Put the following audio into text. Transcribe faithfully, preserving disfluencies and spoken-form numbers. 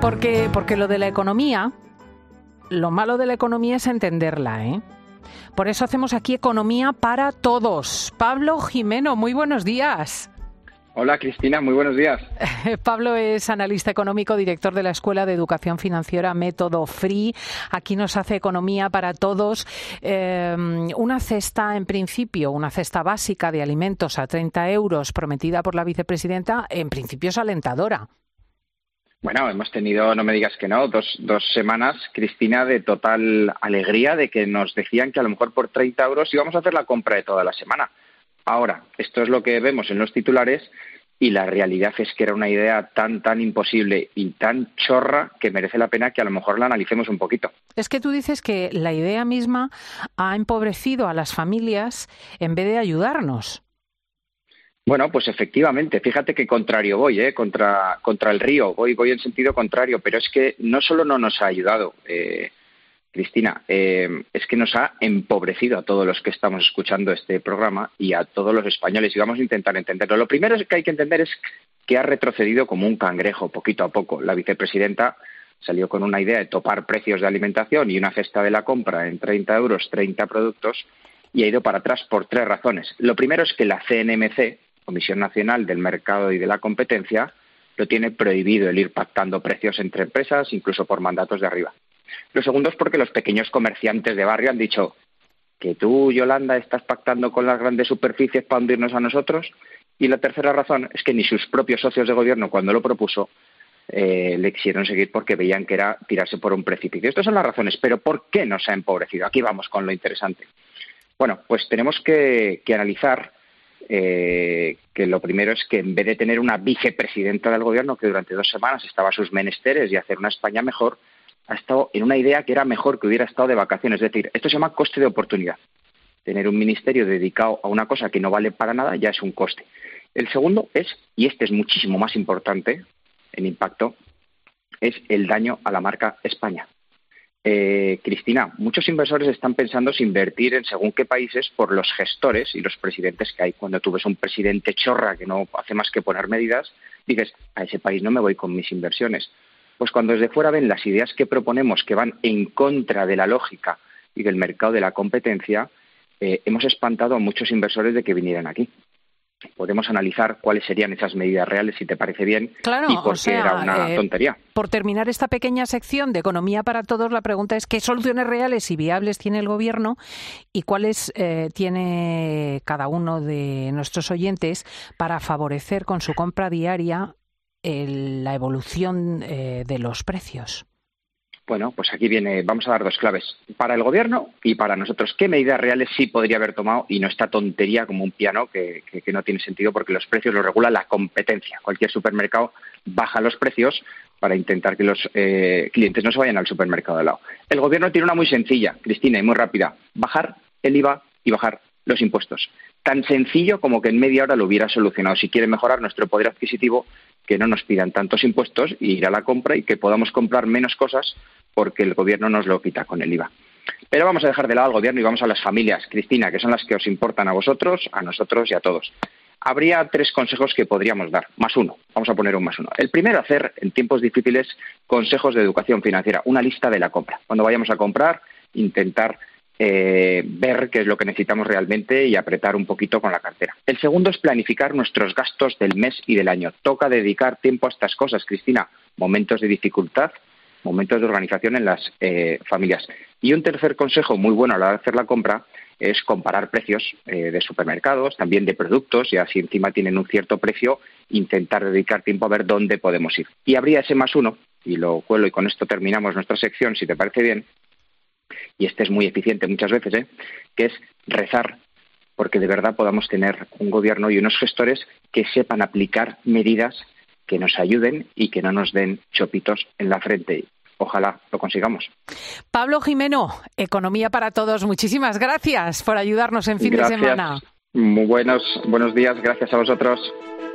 Porque, porque lo de la economía, lo malo de la economía es entenderla, ¿eh? Por eso hacemos aquí Economía para Todos. Pablo Jimeno, muy buenos días. Hola Cristina, muy buenos días. Pablo es analista económico, director de la Escuela de Educación Financiera Método Free. Aquí nos hace Economía para Todos. Eh, una cesta, en principio, una cesta básica de alimentos a treinta euros prometida por la vicepresidenta, en principio es alentadora. Bueno, hemos tenido, no me digas que no, dos, dos semanas, Cristina, de total alegría de que nos decían que a lo mejor por treinta euros íbamos a hacer la compra de toda la semana. Ahora, esto es lo que vemos en los titulares y la realidad es que era una idea tan, tan imposible y tan chorra que merece la pena que a lo mejor la analicemos un poquito. Es que tú dices que la idea misma ha empobrecido a las familias en vez de ayudarnos. Bueno, pues efectivamente, fíjate que contrario voy, ¿eh? contra, contra el río, voy, voy en sentido contrario, pero es que no solo no nos ha ayudado, eh, Cristina, eh, es que nos ha empobrecido a todos los que estamos escuchando este programa y a todos los españoles, y vamos a intentar entenderlo. Lo primero que hay que entender es que ha retrocedido como un cangrejo poquito a poco. La vicepresidenta salió con una idea de topar precios de alimentación y una cesta de la compra en treinta euros, treinta productos, y ha ido para atrás por tres razones. Lo primero es que la C N M C, Comisión Nacional del Mercado y de la Competencia, lo tiene prohibido el ir pactando precios entre empresas, incluso por mandatos de arriba. Lo segundo es porque los pequeños comerciantes de barrio han dicho que tú, Yolanda, estás pactando con las grandes superficies para hundirnos a nosotros. Y la tercera razón es que ni sus propios socios de gobierno, cuando lo propuso, eh, le quisieron seguir porque veían que era tirarse por un precipicio. Estas son las razones, pero ¿por qué nos ha empobrecido? Aquí vamos con lo interesante. Bueno, pues tenemos que, que analizar eh, que lo primero es que en vez de tener una vicepresidenta del gobierno que durante dos semanas estaba a sus menesteres y hacer una España mejor, ha estado en una idea que era mejor que hubiera estado de vacaciones. Es decir, esto se llama coste de oportunidad. Tener un ministerio dedicado a una cosa que no vale para nada ya es un coste. El segundo es, y este es muchísimo más importante en impacto, es el daño a la marca España. Eh, Cristina, muchos inversores están pensando si invertir en según qué países por los gestores y los presidentes que hay. Cuando tú ves un presidente chorra que no hace más que poner medidas, dices, a ese país no me voy con mis inversiones. Pues cuando desde fuera ven las ideas que proponemos que van en contra de la lógica y del mercado de la competencia, eh, hemos espantado a muchos inversores de que vinieran aquí. Podemos analizar cuáles serían esas medidas reales, si te parece bien, claro, y por o sea, qué era una eh, tontería. Por terminar esta pequeña sección de Economía para Todos, la pregunta es ¿qué soluciones reales y viables tiene el Gobierno y cuáles eh, tiene cada uno de nuestros oyentes para favorecer con su compra diaria el, la evolución eh, de los precios? Bueno, pues aquí viene, vamos a dar dos claves, para el Gobierno y para nosotros. ¿Qué medidas reales sí podría haber tomado y no esta tontería como un piano que, que, que no tiene sentido porque los precios los regula la competencia? Cualquier supermercado baja los precios para intentar que los eh, clientes no se vayan al supermercado de al lado. El Gobierno tiene una muy sencilla, Cristina, y muy rápida, bajar el I V A y bajar los impuestos. Tan sencillo como que en media hora lo hubiera solucionado. Si quiere mejorar nuestro poder adquisitivo, que no nos pidan tantos impuestos y ir a la compra y que podamos comprar menos cosas porque el Gobierno nos lo quita con el I V A. Pero vamos a dejar de lado al Gobierno y vamos a las familias, Cristina, que son las que os importan a vosotros, a nosotros y a todos. Habría tres consejos que podríamos dar, más uno, vamos a poner un más uno. El primero, hacer en tiempos difíciles consejos de educación financiera, una lista de la compra. Cuando vayamos a comprar, intentar Eh, ver qué es lo que necesitamos realmente y apretar un poquito con la cartera. El segundo es planificar nuestros gastos del mes y del año. Toca dedicar tiempo a estas cosas, Cristina. Momentos de dificultad, momentos de organización en las eh, familias. Y un tercer consejo muy bueno a la hora de hacer la compra es comparar precios eh, de supermercados, también de productos, y así encima tienen un cierto precio, intentar dedicar tiempo a ver dónde podemos ir. Y habría ese más uno, y lo cuelo y con esto terminamos nuestra sección, si te parece bien, y este es muy eficiente muchas veces, ¿eh? que es rezar porque de verdad podamos tener un gobierno y unos gestores que sepan aplicar medidas que nos ayuden y que no nos den chopitos en la frente. Ojalá lo consigamos. Pablo Jimeno, Economía para Todos, muchísimas gracias por ayudarnos en fin gracias. de semana. Muy buenos, buenos días, gracias a vosotros.